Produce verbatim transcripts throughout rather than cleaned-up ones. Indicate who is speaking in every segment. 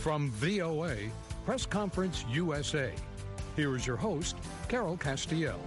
Speaker 1: From V O A, Press Conference U S A, here is your host, Carol Castiel.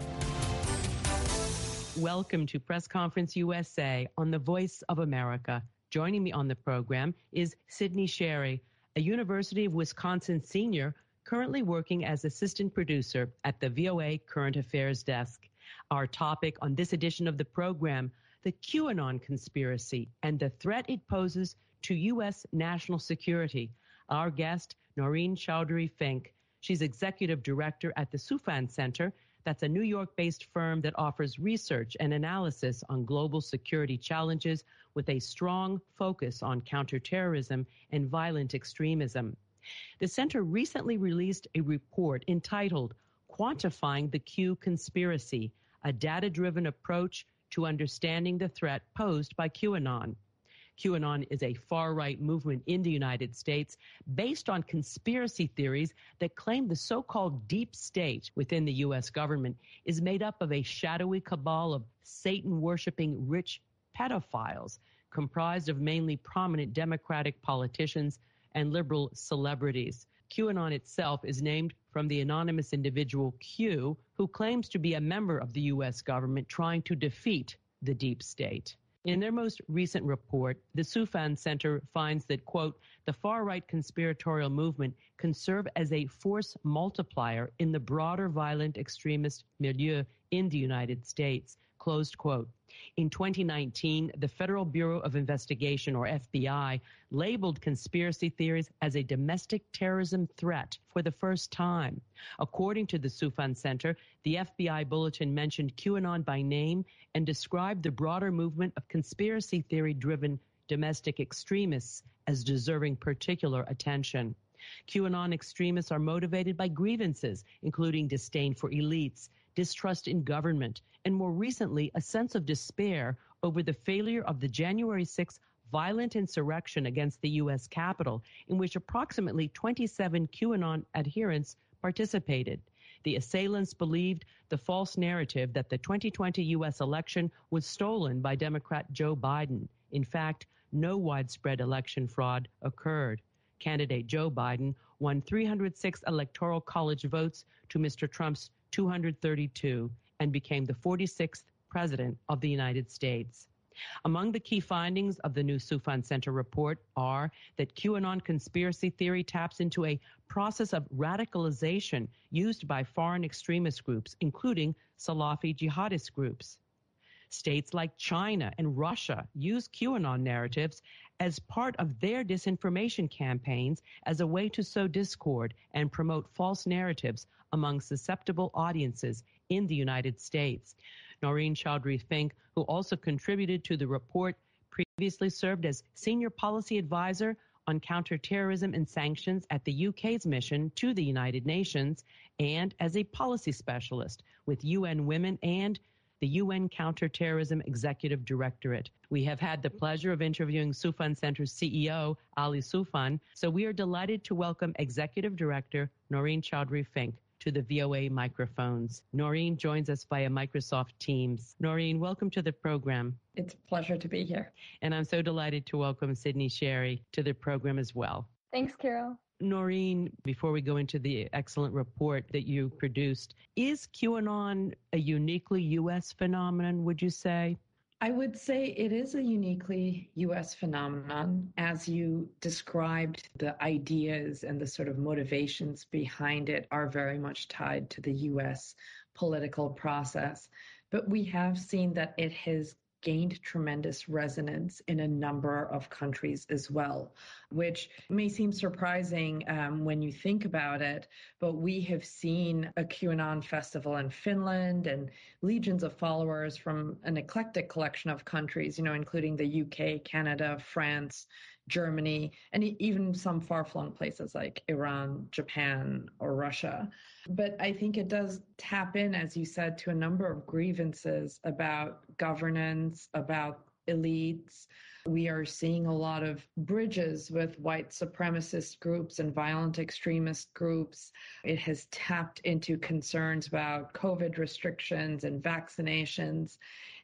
Speaker 2: Welcome to Press Conference U S A on the Voice of America. Joining me on the program is Sydney Sherry, a University of Wisconsin senior currently working as assistant producer at the V O A Current Affairs Desk. Our topic on this edition of the program, the QAnon conspiracy and the threat it poses to U S national security. Our guest, Noreen Chowdhury Fink. She's executive director at the Soufan Center. That's a New York-based firm that offers research and analysis on global security challenges with a strong focus on counterterrorism and violent extremism. The center recently released a report entitled Quantifying the Q Conspiracy, a data-driven approach to understanding the threat posed by QAnon. QAnon is a far-right movement in the United States based on conspiracy theories that claim the so-called deep state within the U S government is made up of a shadowy cabal of Satan-worshipping rich pedophiles comprised of mainly prominent Democratic politicians and liberal celebrities. QAnon itself is named from the anonymous individual Q, who claims to be a member of the U S government trying to defeat the deep state. In their most recent report, the Soufan Center finds that, quote, the far-right conspiratorial movement can serve as a force multiplier in the broader violent extremist milieu in the United States, closed quote. In twenty nineteen, the Federal Bureau of Investigation, or F B I, labeled conspiracy theories as a domestic terrorism threat for the first time. According to the Soufan Center, the F B I bulletin mentioned QAnon by name and described the broader movement of conspiracy theory-driven domestic extremists as deserving particular attention. QAnon extremists are motivated by grievances, including disdain for elites, distrust in government, and more recently, a sense of despair over the failure of the January sixth violent insurrection against the U S Capitol, in which approximately twenty-seven QAnon adherents participated. The assailants believed the false narrative that the twenty twenty U S election was stolen by Democrat Joe Biden. In fact, no widespread election fraud occurred. Candidate Joe Biden won three hundred six electoral college votes to Mister Trump's two hundred thirty-two and became the forty-sixth president of the United States. Among the key findings of the new Soufan Center report are that QAnon conspiracy theory taps into a process of radicalization used by foreign extremist groups, including Salafi jihadist groups. States like China and Russia use QAnon narratives as part of their disinformation campaigns as a way to sow discord and promote false narratives among susceptible audiences in the United States. Noreen Chowdhury Fink, who also contributed to the report, previously served as senior policy advisor on counterterrorism and sanctions at the U K's mission to the United Nations and as a policy specialist with U N Women and the U N Counterterrorism Executive Directorate. We have had the pleasure of interviewing Soufan Center's C E O, Ali Soufan, so we are delighted to welcome Executive Director Noreen Chowdhury Fink to the V O A microphones. Noreen joins us via Microsoft Teams. Noreen, welcome to the program.
Speaker 3: It's a pleasure to be here.
Speaker 2: And I'm so delighted to welcome Sydney Sherry to the program as well.
Speaker 4: Thanks, Carol.
Speaker 2: Noreen, before we go into the excellent report that you produced, is QAnon a uniquely U S phenomenon, would you say?
Speaker 3: I would say it is a uniquely U S phenomenon. As you described, the ideas and the sort of motivations behind it are very much tied to the U S political process. But we have seen that it has gained tremendous resonance in a number of countries as well, which may seem surprising um, when you think about it, but we have seen a QAnon festival in Finland and legions of followers from an eclectic collection of countries, you know, including the U K, Canada, France, Germany, and even some far-flung places like Iran, Japan, or Russia. But I think it does tap in, as you said, to a number of grievances about governance, about elites. We are seeing a lot of bridges with white supremacist groups and violent extremist groups. It has tapped into concerns about COVID restrictions and vaccinations.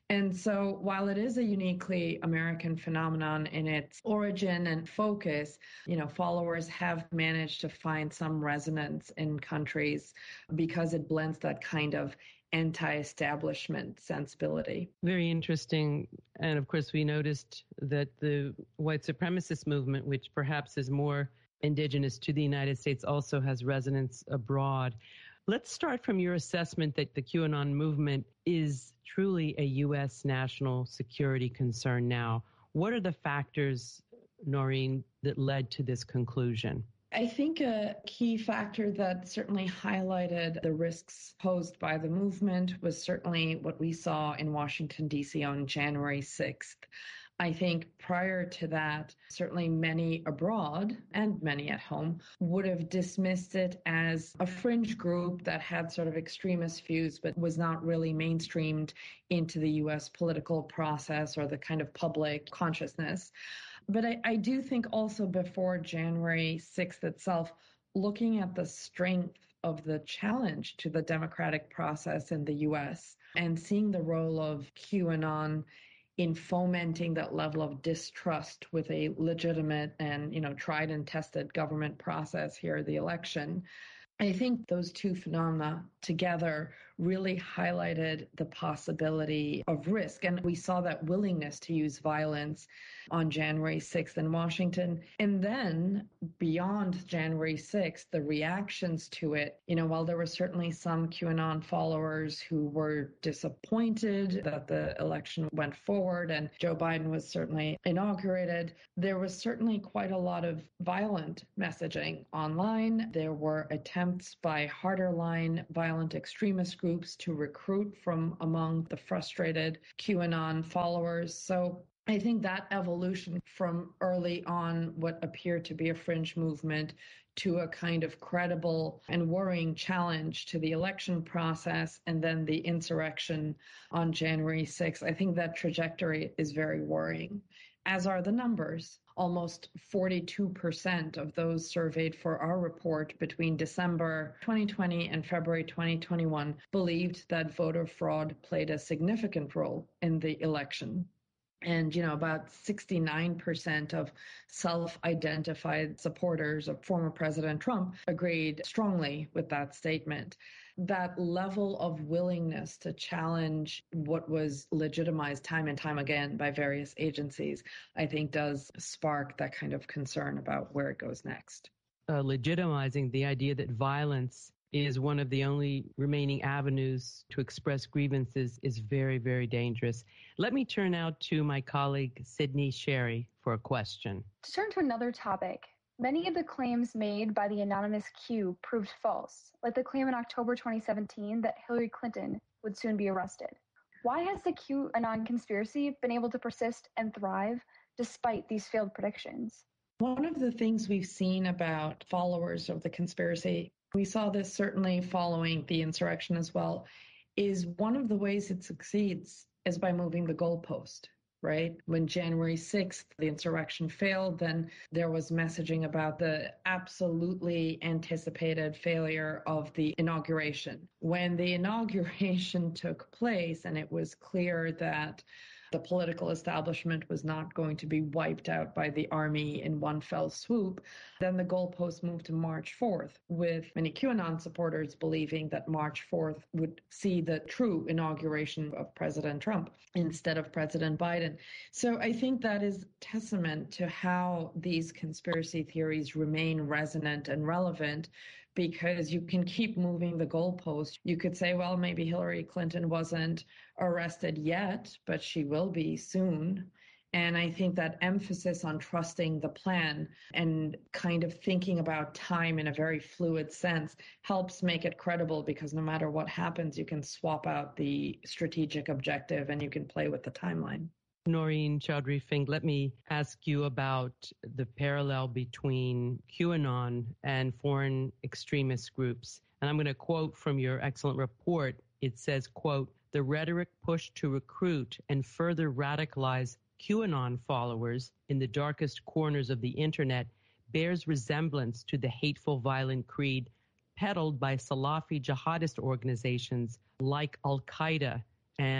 Speaker 3: And so while it is a uniquely American phenomenon in its origin and focus, you know, followers have managed to find some resonance in countries because it blends that kind of anti-establishment sensibility.
Speaker 2: Very interesting. And of course, we noticed that the white supremacist movement, which perhaps is more indigenous to the United States, also has resonance abroad. Let's start from your assessment that the QAnon movement is truly a U S national security concern now. What are the factors, Noreen, that led to this conclusion?
Speaker 3: I think a key factor that certainly highlighted the risks posed by the movement was certainly what we saw in Washington, D C on January sixth. I think prior to that, certainly many abroad and many at home would have dismissed it as a fringe group that had sort of extremist views, but was not really mainstreamed into the U S political process or the kind of public consciousness. But I, I do think also before January sixth itself, looking at the strength of the challenge to the democratic process in the U S and seeing the role of QAnon in fomenting that level of distrust with a legitimate and, you know, tried and tested government process here, the election. I think those two phenomena together really highlighted the possibility of risk. And we saw that willingness to use violence on January sixth in Washington. And then beyond January sixth, the reactions to it, you know, while there were certainly some QAnon followers who were disappointed that the election went forward and Joe Biden was certainly inaugurated, there was certainly quite a lot of violent messaging online. There were attempts by harder line violent extremist groups to recruit from among the frustrated QAnon followers. So I think that evolution from early on what appeared to be a fringe movement to a kind of credible and worrying challenge to the election process and then the insurrection on January sixth, I think that trajectory is very worrying, as are the numbers. Almost forty-two percent of those surveyed for our report between December twenty twenty and February twenty twenty-one believed that voter fraud played a significant role in the election. And, you know, about sixty-nine percent of self-identified supporters of former President Trump agreed strongly with that statement. That level of willingness to challenge what was legitimized time and time again by various agencies, I think does spark that kind of concern about where it goes next.
Speaker 2: Uh, legitimizing the idea that violence is one of the only remaining avenues to express grievances is very, very dangerous. Let me turn now to my colleague, Sydney Sherry, for a question.
Speaker 4: To turn to another topic, many of the claims made by the anonymous Q proved false, like the claim in October twenty seventeen that Hillary Clinton would soon be arrested. Why has the QAnon conspiracy been able to persist and thrive despite these failed predictions?
Speaker 3: One of the things we've seen about followers of the conspiracy, we saw this certainly following the insurrection as well, is one of the ways it succeeds is by moving the goalpost, right? When January sixth, the insurrection failed, then there was messaging about the absolutely anticipated failure of the inauguration. When the inauguration took place and it was clear that the political establishment was not going to be wiped out by the army in one fell swoop, then the goalpost moved to March fourth, with many QAnon supporters believing that March fourth would see the true inauguration of President Trump instead of President Biden. So I think that is testament to how these conspiracy theories remain resonant and relevant, because you can keep moving the goalpost. You could say, well, maybe Hillary Clinton wasn't arrested yet, but she will be soon. And I think that emphasis on trusting the plan and kind of thinking about time in a very fluid sense helps make it credible, because no matter what happens, you can swap out the strategic objective and you can play with the timeline.
Speaker 2: Noreen Chaudhry Fink, let me ask you about the parallel between QAnon and foreign extremist groups. And I'm going to quote from your excellent report. It says, quote, "The rhetoric pushed to recruit and further radicalize QAnon followers in the darkest corners of the internet bears resemblance to the hateful, violent creed peddled by Salafi jihadist organizations like Al-Qaeda and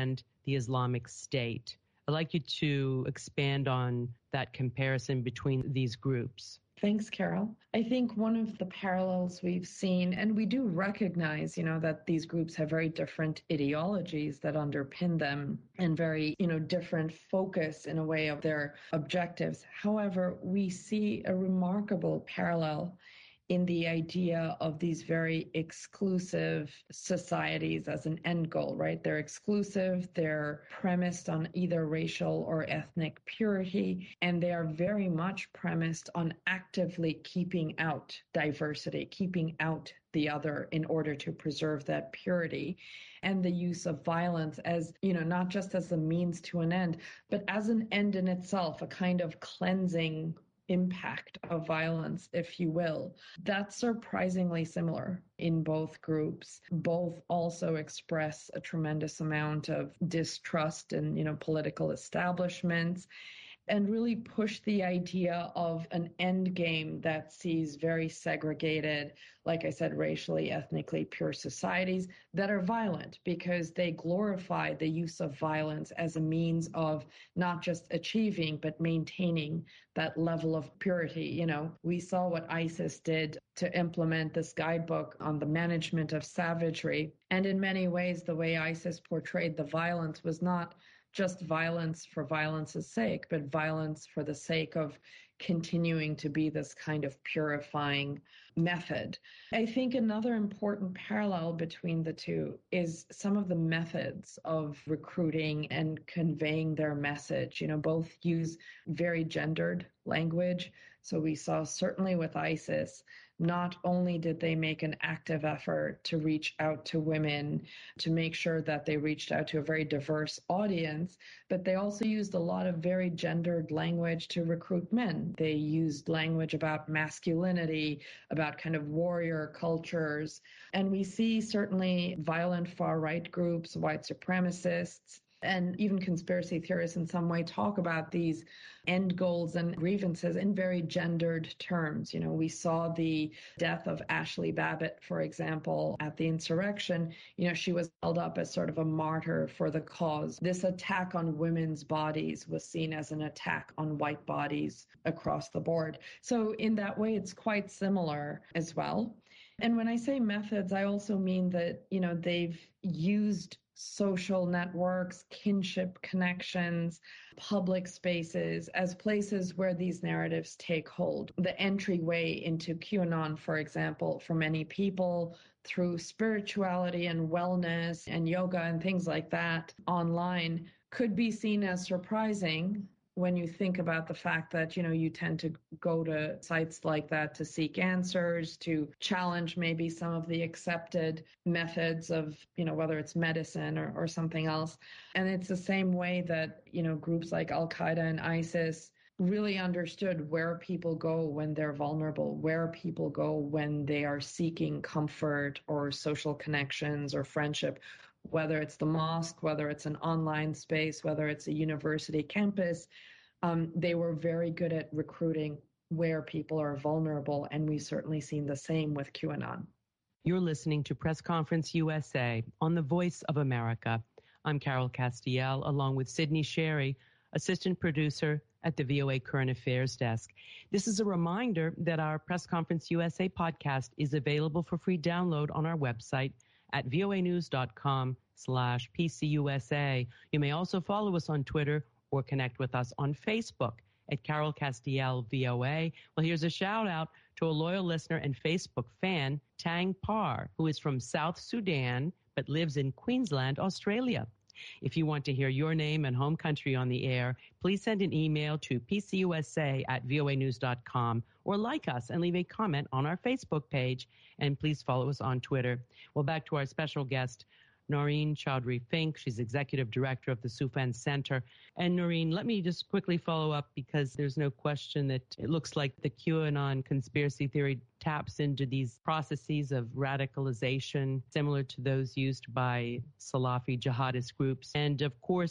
Speaker 2: the Islamic State. I'd like you to expand on that comparison between these groups.
Speaker 3: Thanks, Carol. I think one of the parallels we've seen, and we do recognize, you know, that these groups have very different ideologies that underpin them and very, you know, different focus in a way of their objectives. However, we see a remarkable parallel in the idea of these very exclusive societies as an end goal, right? They're exclusive, they're premised on either racial or ethnic purity, and they are very much premised on actively keeping out diversity, keeping out the other in order to preserve that purity, and the use of violence as, you know, not just as a means to an end, but as an end in itself, a kind of cleansing impact of violence, if you will. That's surprisingly similar in both groups. Both also express a tremendous amount of distrust in, you know, political establishments, and really push the idea of an end game that sees very segregated, like I said, racially, ethnically pure societies that are violent because they glorify the use of violence as a means of not just achieving, but maintaining that level of purity. You know, we saw what ISIS did to implement this guidebook on the management of savagery. And in many ways, the way ISIS portrayed the violence was not just violence for violence's sake, but violence for the sake of continuing to be this kind of purifying method. I think another important parallel between the two is some of the methods of recruiting and conveying their message. You know, both use very gendered language. So we saw certainly with ISIS, not only did they make an active effort to reach out to women, to make sure that they reached out to a very diverse audience, but they also used a lot of very gendered language to recruit men. They used language about masculinity, about kind of warrior cultures. And we see certainly violent far-right groups, white supremacists, and even conspiracy theorists in some way talk about these end goals and grievances in very gendered terms. You know, we saw the death of Ashley Babbitt, for example, at the insurrection. You know, she was held up as sort of a martyr for the cause. This attack on women's bodies was seen as an attack on white bodies across the board. So in that way, it's quite similar as well. And when I say methods, I also mean that, you know, they've used social networks, kinship connections, public spaces as places where these narratives take hold. The entryway into QAnon, for example, for many people through spirituality and wellness and yoga and things like that online could be seen as surprising when you think about the fact that, you know, you tend to go to sites like that to seek answers, to challenge maybe some of the accepted methods of, you know, whether it's medicine or, or something else. And it's the same way that, you know, groups like Al-Qaeda and ISIS really understood where people go when they're vulnerable, where people go when they are seeking comfort or social connections or friendship, whether it's the mosque, whether it's an online space, whether it's a university campus. Um, they were very good at recruiting where people are vulnerable, and we've certainly seen the same with QAnon.
Speaker 2: You're listening to Press Conference U S A on the Voice of America. I'm Carol Castiel, along with Sydney Sherry, assistant producer at the V O A Current Affairs Desk. This is a reminder that our Press Conference U S A podcast is available for free download on our website at voanews.com slash PCUSA. You may also follow us on Twitter or connect with us on Facebook at Carol Castiel V O A. Well, here's a shout out to a loyal listener and Facebook fan, Tang Par, who is from South Sudan but lives in Queensland, Australia. If you want to hear your name and home country on the air, please send an email to pcusa at voanews dot com or like us and leave a comment on our Facebook page. And please follow us on Twitter. Well, back to our special guest, Noreen Chaudhry Fink. She's executive director of the Soufan Center. And Noreen, let me just quickly follow up, because there's no question that it looks like the QAnon conspiracy theory taps into these processes of radicalization similar to those used by Salafi jihadist groups. And of course,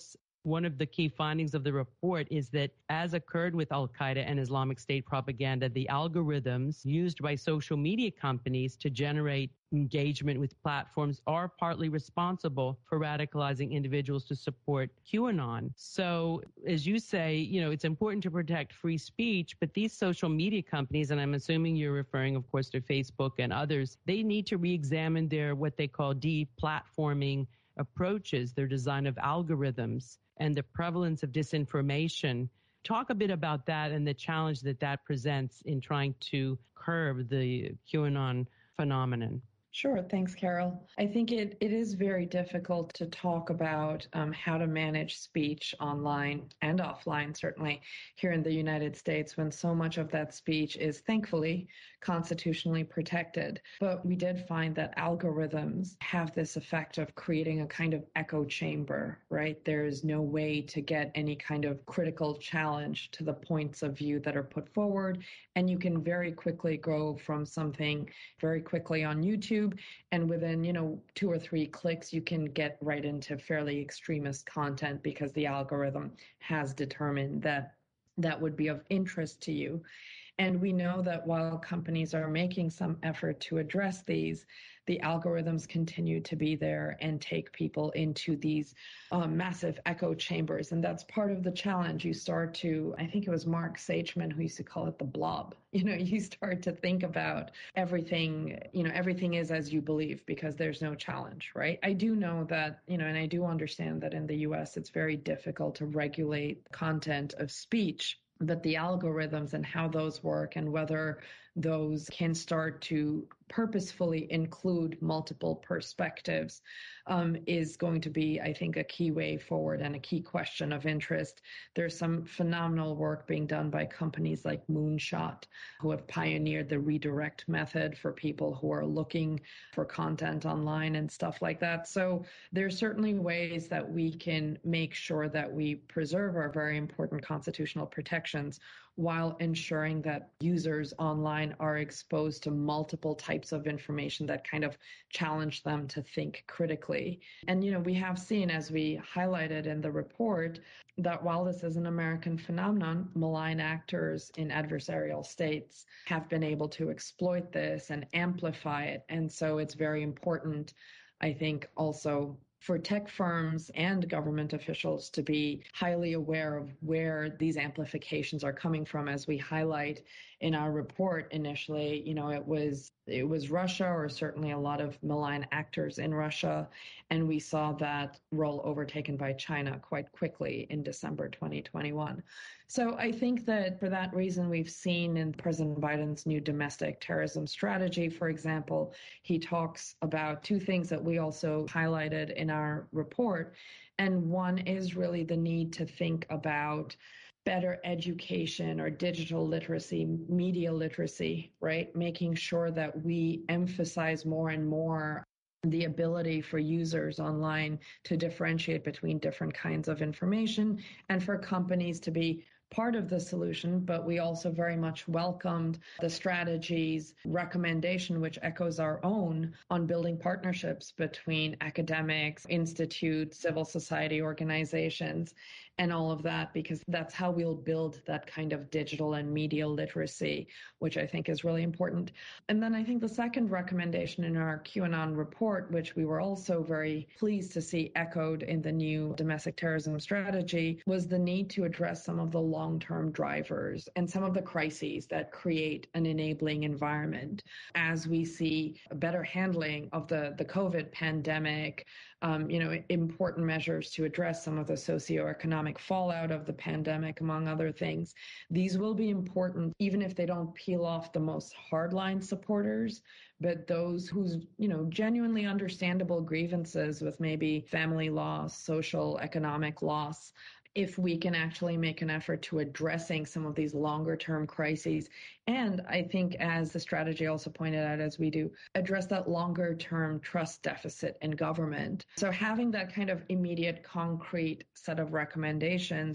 Speaker 2: One of the key findings of the report is that, as occurred with Al-Qaeda and Islamic State propaganda, the algorithms used by social media companies to generate engagement with platforms are partly responsible for radicalizing individuals to support QAnon. So, as you say, you know, it's important to protect free speech, but these social media companies, and I'm assuming you're referring, of course, to Facebook and others, they need to re-examine their what they call deplatforming approaches, their design of algorithms, and the prevalence of disinformation. Talk a bit about that and the challenge that that presents in trying to curb the QAnon phenomenon.
Speaker 3: Sure. Thanks, Carol. I think it, it is very difficult to talk about um, how to manage speech online and offline, certainly here in the United States, when so much of that speech is thankfully constitutionally protected. But we did find that algorithms have this effect of creating a kind of echo chamber, right? There is no way to get any kind of critical challenge to the points of view that are put forward. And you can very quickly go from something very quickly on YouTube, and within, you know, two or three clicks, you can get right into fairly extremist content because the algorithm has determined that that would be of interest to you. And we know that while companies are making some effort to address these, the algorithms continue to be there and take people into these um, massive echo chambers. And that's part of the challenge. You start to, I think it was Mark Sachman who used to call it the blob. You know, you start to think about everything, you know, everything is as you believe because there's no challenge, right? I do know that, you know, and I do understand that in the U S it's very difficult to regulate content of speech, that the algorithms and how those work and whether those can start to purposefully include multiple perspectives um, is going to be, I think, a key way forward and a key question of interest. There's some phenomenal work being done by companies like Moonshot, who have pioneered the redirect method for people who are looking for content online and stuff like that. So there's certainly ways that we can make sure that we preserve our very important constitutional protections while ensuring that users online are exposed to multiple types of information that kind of challenge them to think critically. And, you know, we have seen, as we highlighted in the report, that while this is an American phenomenon, malign actors in adversarial states have been able to exploit this and amplify it. And so it's very important, I think, also for tech firms and government officials to be highly aware of where these amplifications are coming from. As we highlight in our report initially, you know, it was it was Russia, or certainly a lot of malign actors in Russia, and we saw that role overtaken by China quite quickly in December twenty twenty-one. So I think that for that reason, we've seen in President Biden's new domestic terrorism strategy, for example, he talks about two things that we also highlighted in our report. And one is really the need to think about better education or digital literacy, media literacy, right? Making sure that we emphasize more and more the ability for users online to differentiate between different kinds of information, and for companies to be part of the solution. But we also very much welcomed the strategy's recommendation, which echoes our own, on building partnerships between academics, institutes, civil society organizations, and all of that, because that's how we'll build that kind of digital and media literacy, which I think is really important. And then I think the second recommendation in our QAnon report, which we were also very pleased to see echoed in the new domestic terrorism strategy, was the need to address some of the long-term drivers and some of the crises that create an enabling environment. As we see a better handling of the, the COVID pandemic, Um, you know, important measures to address some of the socioeconomic fallout of the pandemic, among other things. These will be important, even if they don't peel off the most hardline supporters, but those whose, you know, genuinely understandable grievances with maybe family loss, social, economic loss, if we can actually make an effort to addressing some of these longer term crises. And I think, as the strategy also pointed out, as we do, address that longer term trust deficit in government. So having that kind of immediate, concrete set of recommendations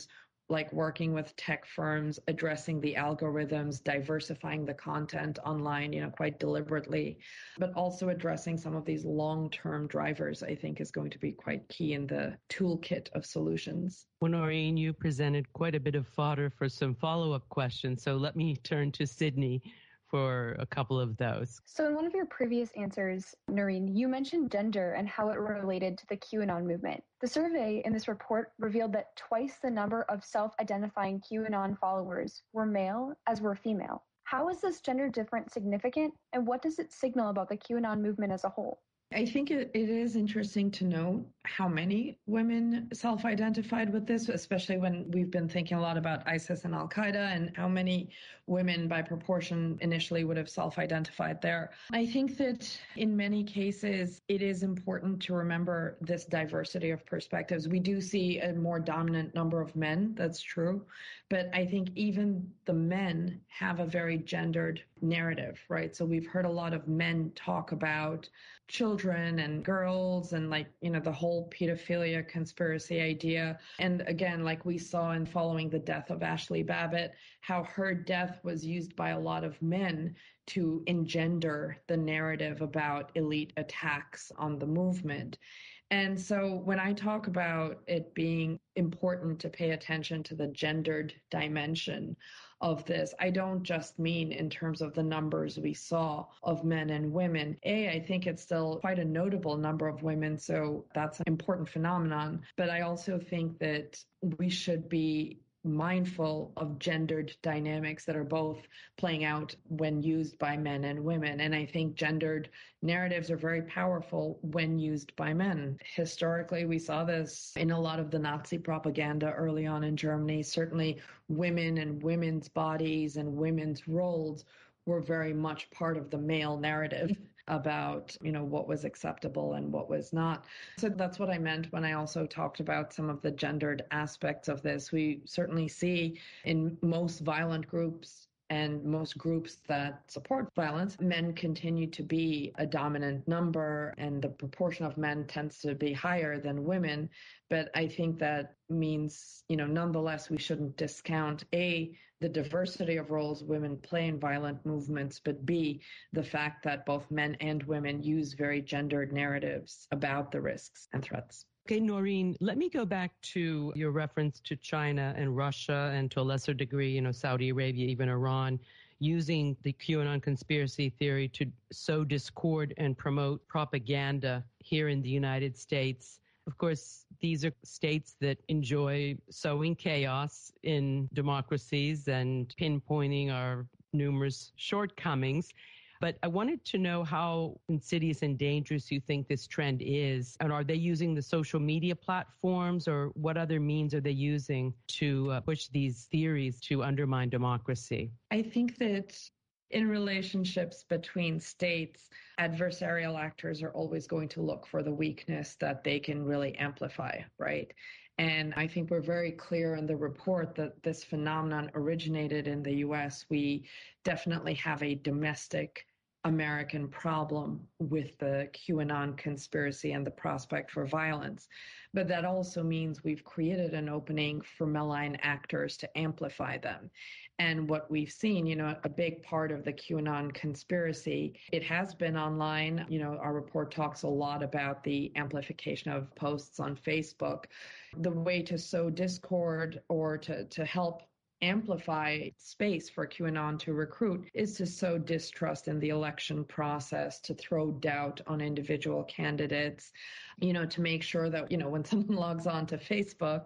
Speaker 3: like working with tech firms, addressing the algorithms, diversifying the content online, you know, quite deliberately, but also addressing some of these long-term drivers, I think is going to be quite key in the toolkit of solutions.
Speaker 2: Well, Noreen, you presented quite a bit of fodder for some follow-up questions, so let me turn to Sydney for a couple of those.
Speaker 4: So in one of your previous answers, Noreen, you mentioned gender and how it related to the QAnon movement. The survey in this report revealed that twice the number of self-identifying QAnon followers were male as were female. How is this gender difference significant, and what does it signal about the QAnon movement as a whole?
Speaker 3: I think it, it is interesting to know how many women self-identified with this, especially when we've been thinking a lot about ISIS and Al-Qaeda and how many women by proportion initially would have self-identified there. I think that in many cases, it is important to remember this diversity of perspectives. We do see a more dominant number of men, that's true, but I think even the men have a very gendered narrative, right? So we've heard a lot of men talk about children and girls and like, you know, the whole pedophilia conspiracy idea. And again, like we saw in following the death of Ashley Babbitt, how her death was used by a lot of men to engender the narrative about elite attacks on the movement. And so when I talk about it being important to pay attention to the gendered dimension of this, I don't just mean in terms of the numbers we saw of men and women. A, I think it's still quite a notable number of women, so that's an important phenomenon. But I also think that we should be mindful of gendered dynamics that are both playing out when used by men and women. And I think gendered narratives are very powerful when used by men. Historically, we saw this in a lot of the Nazi propaganda early on in Germany. Certainly women and women's bodies and women's roles were very much part of the male narrative about, you know, what was acceptable and what was not. So that's what I meant when I also talked about some of the gendered aspects of this. We certainly see in most violent groups and most groups that support violence, men continue to be a dominant number, and the proportion of men tends to be higher than women. But I think that means, you know, nonetheless, we shouldn't discount A, the diversity of roles women play in violent movements, but B, the fact that both men and women use very gendered narratives about the risks and threats.
Speaker 2: Okay, Noreen, let me go back to your reference to China and Russia and to a lesser degree, you know, Saudi Arabia, even Iran, using the QAnon conspiracy theory to sow discord and promote propaganda here in the United States. Of course, these are states that enjoy sowing chaos in democracies and pinpointing our numerous shortcomings. But I wanted to know how insidious and dangerous you think this trend is. And are they using the social media platforms, or what other means are they using to uh, push these theories to undermine democracy?
Speaker 3: I think that in relationships between states, adversarial actors are always going to look for the weakness that they can really amplify, right? And I think we're very clear in the report that this phenomenon originated in the U S. We definitely have a domestic American problem with the QAnon conspiracy and the prospect for violence. But that also means we've created an opening for malign actors to amplify them. And what we've seen, you know, a big part of the QAnon conspiracy, it has been online. You know, our report talks a lot about the amplification of posts on Facebook. The way to sow discord or to, to help amplify space for QAnon to recruit is to sow distrust in the election process, to throw doubt on individual candidates, you know, to make sure that, you know, when someone logs on to Facebook,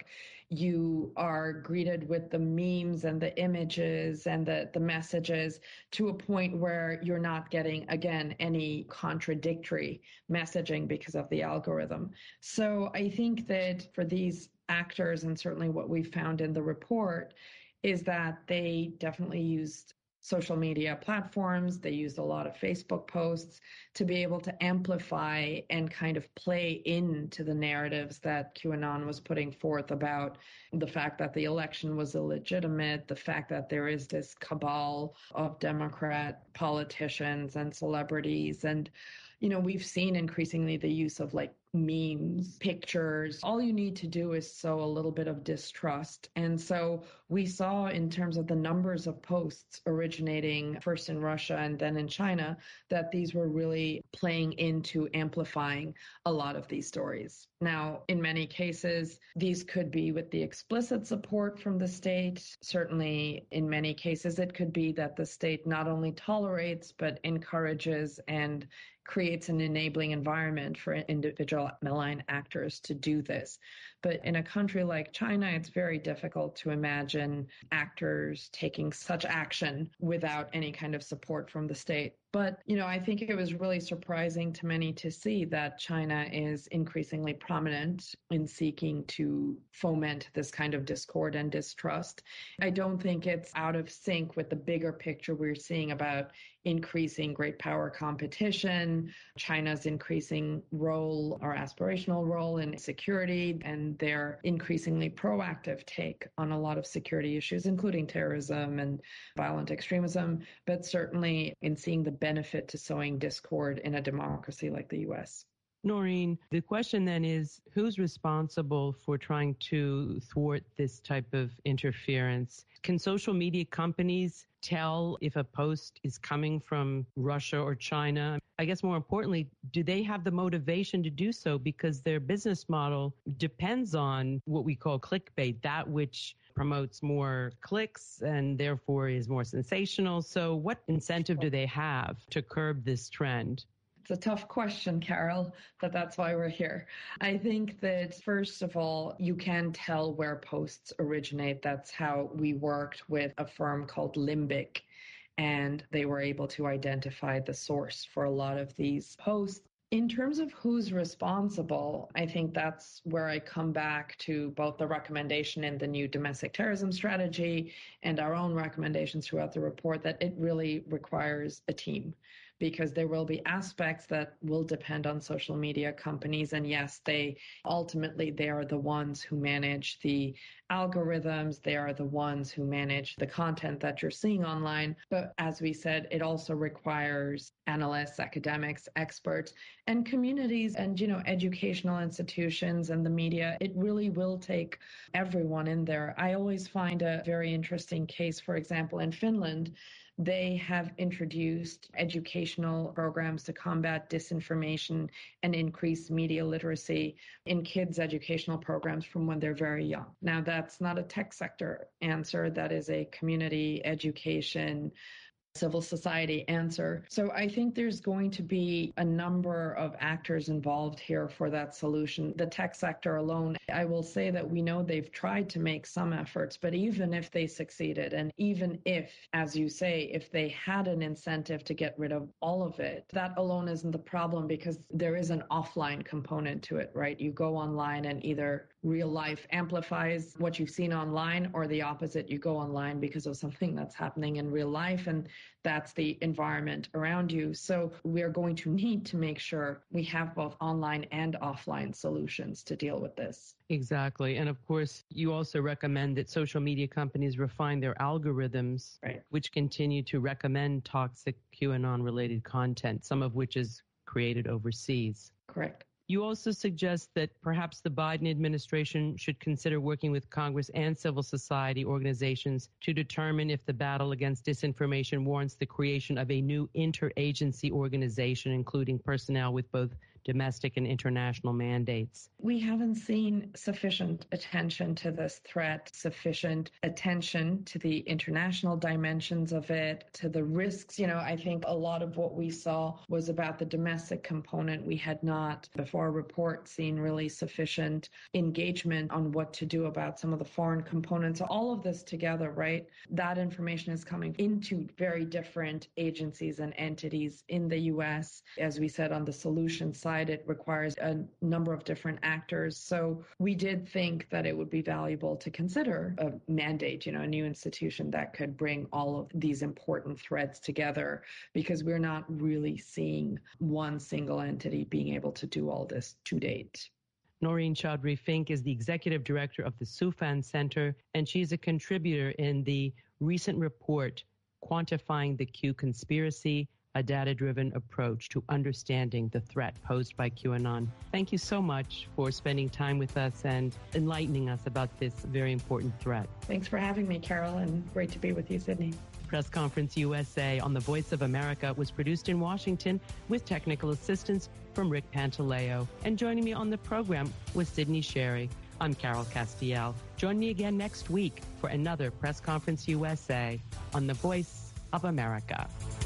Speaker 3: you are greeted with the memes and the images and the, the messages to a point where you're not getting, again, any contradictory messaging because of the algorithm. So I think that for these actors, and certainly what we found in the report, is that they definitely used social media platforms. They used a lot of Facebook posts to be able to amplify and kind of play into the narratives that QAnon was putting forth about the fact that the election was illegitimate, the fact that there is this cabal of Democrat politicians and celebrities. And, you know, we've seen increasingly the use of like memes, pictures. All you need to do is sow a little bit of distrust. And so we saw in terms of the numbers of posts originating first in Russia and then in China, that these were really playing into amplifying a lot of these stories. Now, in many cases, these could be with the explicit support from the state. Certainly, in many cases, it could be that the state not only tolerates, but encourages and creates an enabling environment for individual malign actors to do this. But in a country like China, it's very difficult to imagine actors taking such action without any kind of support from the state. But, you know, I think it was really surprising to many to see that China is increasingly prominent in seeking to foment this kind of discord and distrust. I don't think it's out of sync with the bigger picture we're seeing about increasing great power competition, China's increasing role or aspirational role in security, and their increasingly proactive take on a lot of security issues, including terrorism and violent extremism, but certainly in seeing the benefit to sowing discord in a democracy like the U S.
Speaker 2: Noreen, the question then is, who's responsible for trying to thwart this type of interference? Can social media companies tell if a post is coming from Russia or China? I guess more importantly, do they have the motivation to do so? Because their business model depends on what we call clickbait, that which promotes more clicks and therefore is more sensational. So what incentive do they have to curb this trend?
Speaker 3: It's a tough question, Carol, but that's why we're here. I think that, first of all, you can tell where posts originate. That's how we worked with a firm called Limbic, and they were able to identify the source for a lot of these posts. In terms of who's responsible, I think that's where I come back to both the recommendation in the new domestic terrorism strategy and our own recommendations throughout the report, that it really requires a team, because there will be aspects that will depend on social media companies. And yes, they ultimately, they are the ones who manage the algorithms. They are the ones who manage the content that you're seeing online. But as we said, it also requires analysts, academics, experts, and communities and, you know, educational institutions and the media. It really will take everyone in there. I always find a very interesting case, for example, in Finland. They have introduced educational programs to combat disinformation and increase media literacy in kids' educational programs from when they're very young. Now, that's not a tech sector answer. That is a community education, civil society answer. So I think there's going to be a number of actors involved here for that solution. The tech sector alone, I will say that we know they've tried to make some efforts, but even if they succeeded, and even if, as you say, if they had an incentive to get rid of all of it, that alone isn't the problem, because there is an offline component to it, right? You go online and either real life amplifies what you've seen online, or the opposite, you go online because of something that's happening in real life, and that's the environment around you. So we're going to need to make sure we have both online and offline solutions to deal with this.
Speaker 2: Exactly. And of course, you also recommend that social media companies refine their algorithms,
Speaker 3: right,
Speaker 2: which continue to recommend toxic QAnon-related content, some of which is created overseas.
Speaker 3: Correct.
Speaker 2: You also suggest that perhaps the Biden administration should consider working with Congress and civil society organizations to determine if the battle against disinformation warrants the creation of a new interagency organization, including personnel with both domestic and international mandates.
Speaker 3: We haven't seen sufficient attention to this threat, sufficient attention to the international dimensions of it, to the risks. You know, I think a lot of what we saw was about the domestic component. We had not, before our report, seen really sufficient engagement on what to do about some of the foreign components. All of this together, right? That information is coming into very different agencies and entities in the U S. As we said, on the solution side, it requires a number of different actors. So we did think that it would be valuable to consider a mandate, you know, a new institution that could bring all of these important threads together, because we're not really seeing one single entity being able to do all this to date.
Speaker 2: Noreen Chaudhry Fink is the executive director of the Soufan Center, and she's a contributor in the recent report, Quantifying the Q Conspiracy, a data-driven approach to understanding the threat posed by QAnon. Thank you so much for spending time with us and enlightening us about this very important threat.
Speaker 3: Thanks for having me, Carol, and great to be with you, Sydney.
Speaker 2: Press Conference U S A on the Voice of America was produced in Washington with technical assistance from Rick Pantaleo. And joining me on the program was Sydney Sherry. I'm Carol Castiel. Join me again next week for another Press Conference U S A on the Voice of America.